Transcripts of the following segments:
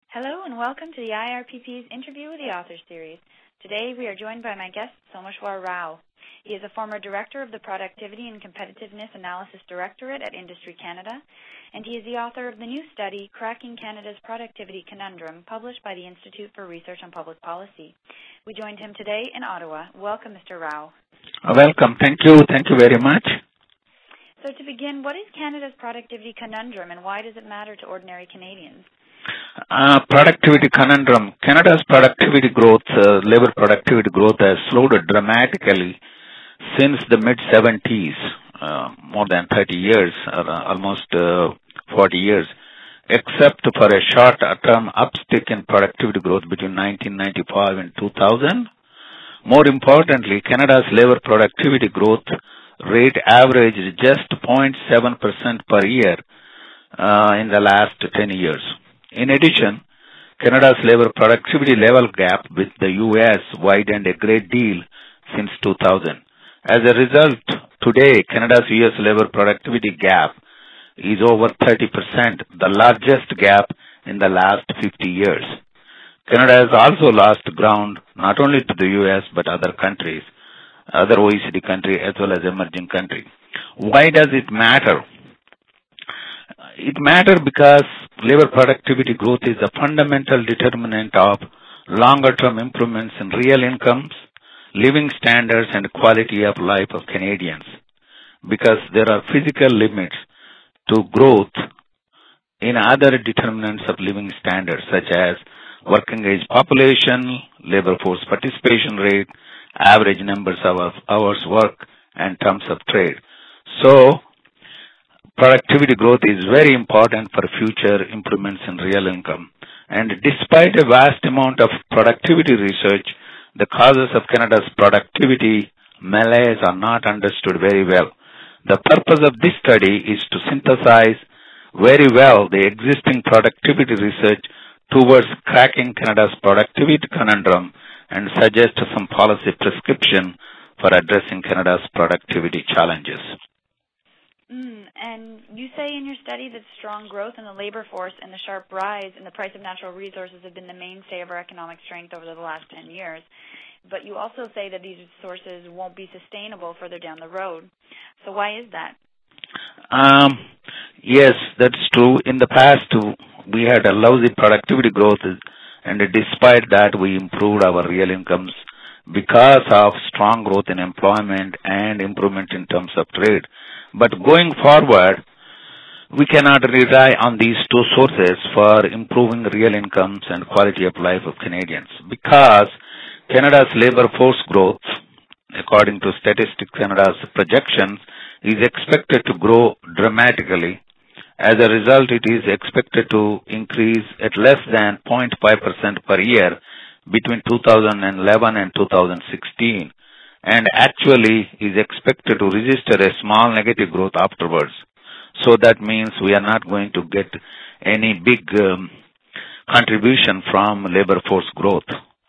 Hello and welcome to the IRPP's Interview with the Authors series. Today we are joined by my guest, Someshwar Rao. He is a former director of the Productivity and Competitiveness Analysis Directorate at Industry Canada, and he is the author of the new study, Cracking Canada's Productivity Conundrum, published by the Institute for Research on Public Policy. We joined him today in Ottawa. Welcome, Mr. Rao. Welcome. Thank you. Thank you very much. So to begin, what is Canada's productivity conundrum and why does it matter to ordinary Canadians? Productivity conundrum. Canada's productivity growth, labor productivity growth has slowed dramatically since the mid-70s, more than 30 years, almost 40 years, except for a short-term uptick in productivity growth between 1995 and 2000. More importantly, Canada's labor productivity growth rate averaged just 0.7% per year in the last 10 years. In addition, Canada's labor productivity level gap with the U.S. widened a great deal since 2000. As a result, today, Canada's U.S. labor productivity gap is over 30%, the largest gap in the last 50 years. Canada has also lost ground not only to the U.S. but other countries, other OECD countries as well as emerging countries. Why does it matter? It matters because labor productivity growth is a fundamental determinant of longer-term improvements in real incomes, living standards, and quality of life of Canadians. Because there are physical limits to growth in other determinants of living standards, such as working age population, labor force participation rate, average numbers of hours worked, and terms of trade. So, productivity growth is very important for future improvements in real income. And despite a vast amount of productivity research, the causes of Canada's productivity malaise are not understood very well. The purpose of this study is to synthesize very well the existing productivity research towards cracking Canada's productivity conundrum and suggest some policy prescription for addressing Canada's productivity challenges. And you say in your study that strong growth in the labor force and the sharp rise in the price of natural resources have been the mainstay of our economic strength over the last 10 years. But you also say that these sources won't be sustainable further down the road. So why is that? Yes, that's true. In the past, we had a lousy productivity growth, and despite that, we improved our real incomes because of strong growth in employment and improvement in terms of trade. But going forward, we cannot rely on these two sources for improving real incomes and quality of life of Canadians because Canada's labor force growth, according to Statistics Canada's projections, is expected to grow dramatically. As a result, it is expected to increase at less than 0.5% per year between 2011 and 2016. And actually is expected to register a small negative growth afterwards. So that means we are not going to get any big contribution from labor force growth,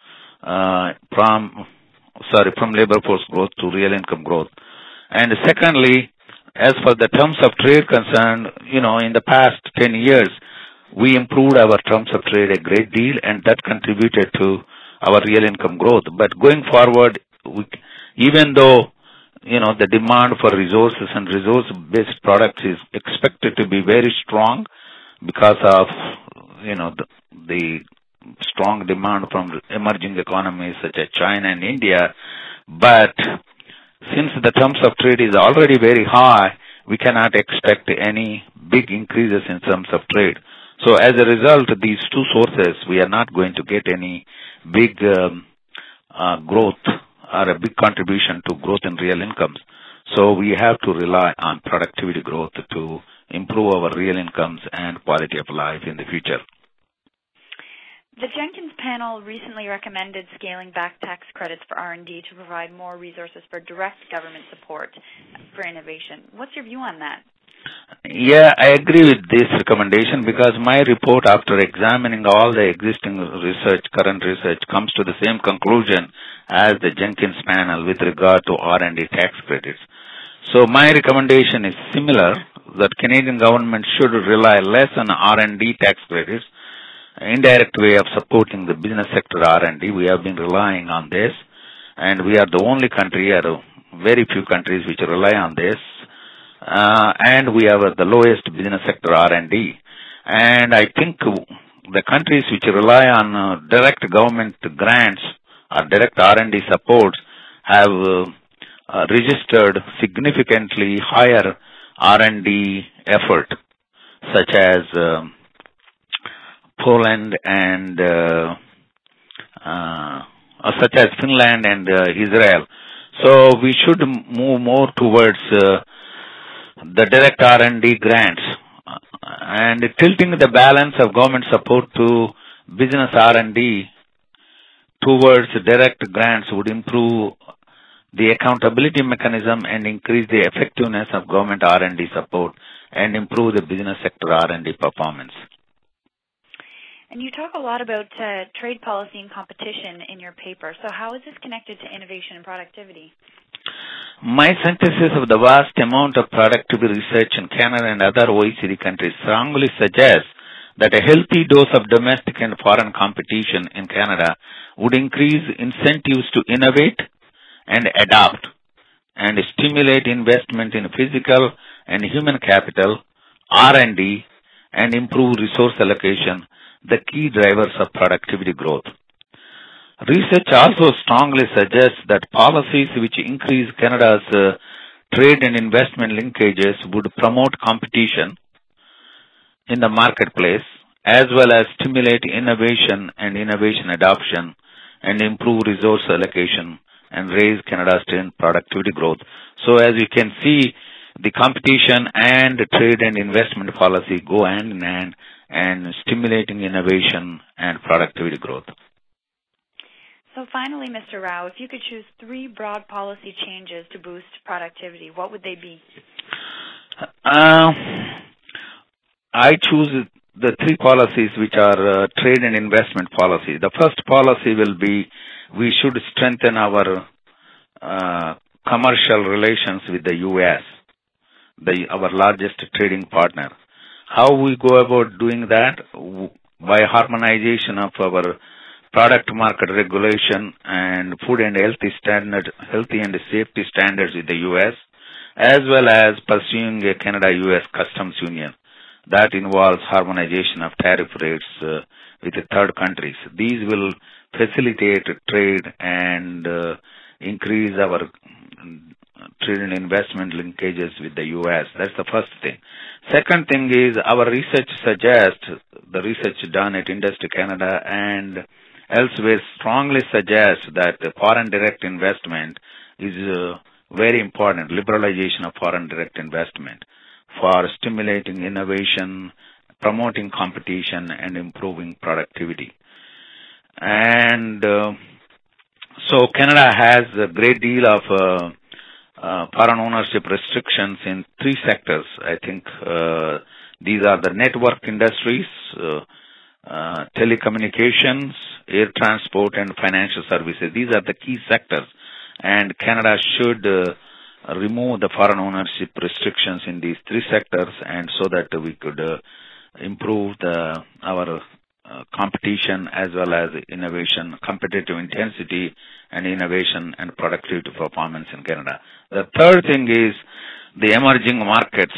from labor force growth to real income growth. And secondly, as for the terms of trade concerned, in the past 10 years, we improved our terms of trade a great deal, and that contributed to our real income growth. But going forward, even though, the demand for resources and resource-based products is expected to be very strong because of, the strong demand from emerging economies such as China and India, but since the terms of trade is already very high, we cannot expect any big increases in terms of trade. So as a result of these two sources, we are not going to get any big growth or a big contribution to growth in real incomes. So we have to rely on productivity growth to improve our real incomes and quality of life in the future. The Jenkins panel recently recommended scaling back tax credits for R&D to provide more resources for direct government support for innovation. What's your view on that? Yeah, I agree with this recommendation because my report, after examining all the existing research, current research, comes to the same conclusion as the Jenkins panel with regard to R&D tax credits. So my recommendation is similar, that Canadian government should rely less on R&D tax credits indirect way of supporting the business sector R&D. We have been relying on this, and we are the only country, or very few countries, which rely on this. And we have the lowest business sector R&D. And I think the countries which rely on direct government grants or direct R&D support have registered significantly higher R&D effort, such as Poland and such as Finland and Israel. So we should move more towards the direct R&D grants, and tilting the balance of government support to business R&D towards direct grants would improve the accountability mechanism and increase the effectiveness of government R&D support and improve the business sector R&D performance. And you talk a lot about trade policy and competition in your paper. So how is this connected to innovation and productivity? My synthesis of the vast amount of productivity research in Canada and other OECD countries strongly suggests that a healthy dose of domestic and foreign competition in Canada would increase incentives to innovate and adapt and stimulate investment in physical and human capital, R&D, and improve resource allocation, the key drivers of productivity growth. Research also strongly suggests that policies which increase Canada's trade and investment linkages would promote competition in the marketplace, as well as stimulate innovation and innovation adoption, and improve resource allocation and raise Canada's productivity growth. So as you can see, the competition and the trade and investment policy go hand in hand and stimulating innovation and productivity growth. So finally, Mr. Rao, if you could choose 3 broad policy changes to boost productivity, what would they be? I choose the 3 policies which are trade and investment policy. The first policy will be we should strengthen our commercial relations with the U.S., our largest trading partner. How we go about doing that? By harmonization of our product market regulation and food and healthy and safety standards with the U.S., as well as pursuing a Canada-U.S. customs union. That involves harmonization of tariff rates with the third countries. These will facilitate trade and increase our trade and investment linkages with the U.S. That's the first thing. Second thing is our research suggests, the research done at Industry Canada and elsewhere strongly suggests that foreign direct investment is very important, liberalization of foreign direct investment for stimulating innovation, promoting competition, and improving productivity. And so Canada has a great deal of foreign ownership restrictions in 3 sectors. I think these are the network industries, telecommunications, air transport, and financial services. These are the key sectors, and Canada should remove the foreign ownership restrictions in these 3 sectors, and so that we could improve our competition as well as innovation, competitive intensity, and innovation and productivity performance in Canada. The third thing is the emerging markets.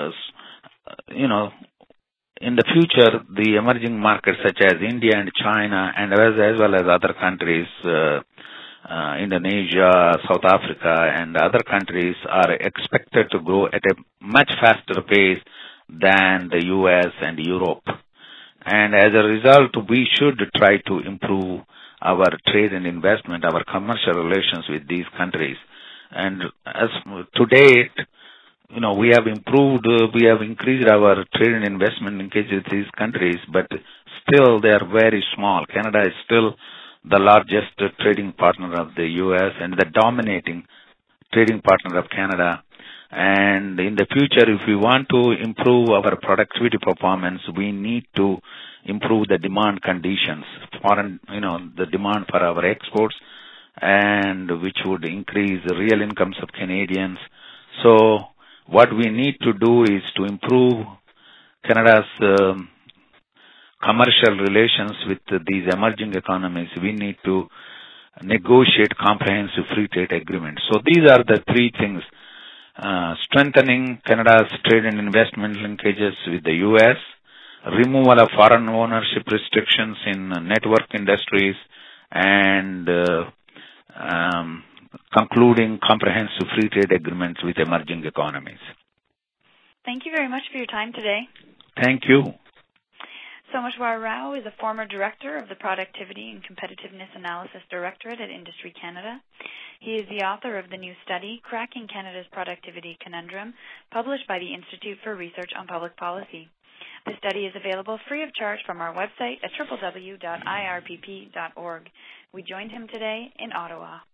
In the future, the emerging markets such as India and China, and as well as other countries, Indonesia, South Africa, and other countries are expected to grow at a much faster pace than the U.S. and Europe. And as a result, we should try to improve our trade and investment, our commercial relations with these countries. And as to date, we have increased our trade and investment linkages with these countries, but still they are very small. Canada is still the largest trading partner of the U.S. and the dominating trading partner of Canada. And in the future, if we want to improve our productivity performance, we need to improve the demand conditions, the demand for our exports, and which would increase the real incomes of Canadians. So what we need to do is to improve Canada's commercial relations with these emerging economies, we need to negotiate comprehensive free trade agreements. So these are the three things: strengthening Canada's trade and investment linkages with the U.S., removal of foreign ownership restrictions in network industries, and concluding comprehensive free trade agreements with emerging economies. Thank you very much for your time today. Thank you. Someshwar Rao is a former director of the Productivity and Competitiveness Analysis Directorate at Industry Canada. He is the author of the new study, Cracking Canada's Productivity Conundrum, published by the Institute for Research on Public Policy. The study is available free of charge from our website at www.irpp.org. We joined him today in Ottawa.